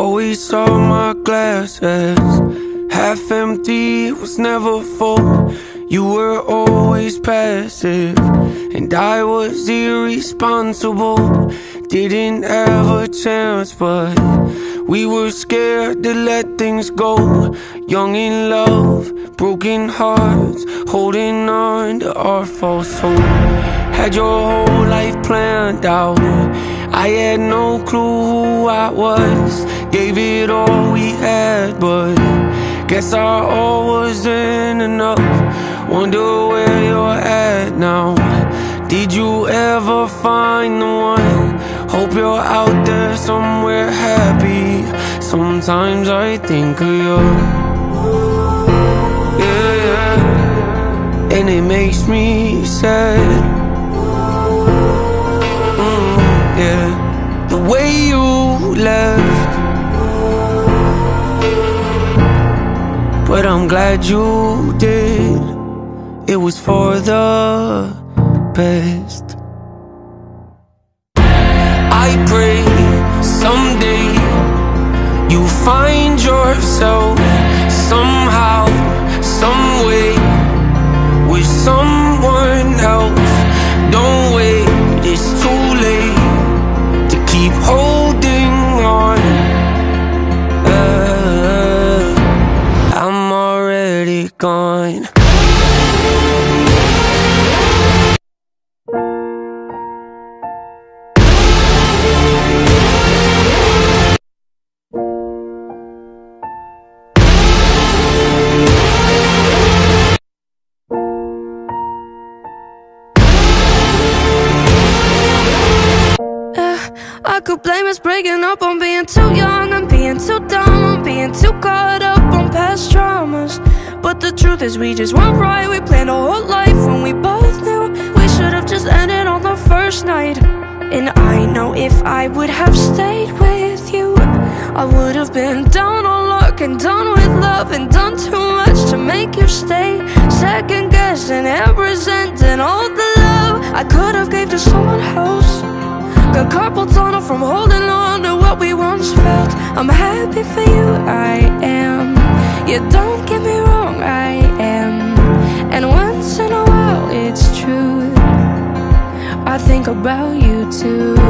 Always saw my glass as half empty, it was never full. You were always passive, and I was irresponsible. Didn't have a chance, but we were scared to let things go. Young in love, broken hearts, holding on to our false hope. Had your whole life planned out, I had no clue who I was. Gave it all we had, but guess our all wasn't enough. Wonder where you're at now. Did you ever find the one? Hope you're out there somewhere happy. Sometimes I think of you, yeah, and it makes me sad. Yeah, the way you left, but I'm glad you did. It was for the best. I pray someday you find yourself somehow, some way, with someone else. Don't wait, it's too late to keep holding on. I'm already gone. I could blame us breaking up on being too young and being too dumb, on being too caught up on past traumas. But the truth is we just weren't right. We planned our whole life when we both knew we should have just ended on the first night. And I know if I would have stayed with you, I would have been down on luck and done with love, and done too much to make you stay. Second guessing and resenting all the love I could have gave to someone else. Got carpal tunnel from holding on to what we once felt. I'm happy for you, I am. Yeah, don't get me wrong, I am. And once in a while, it's true, I think about you too.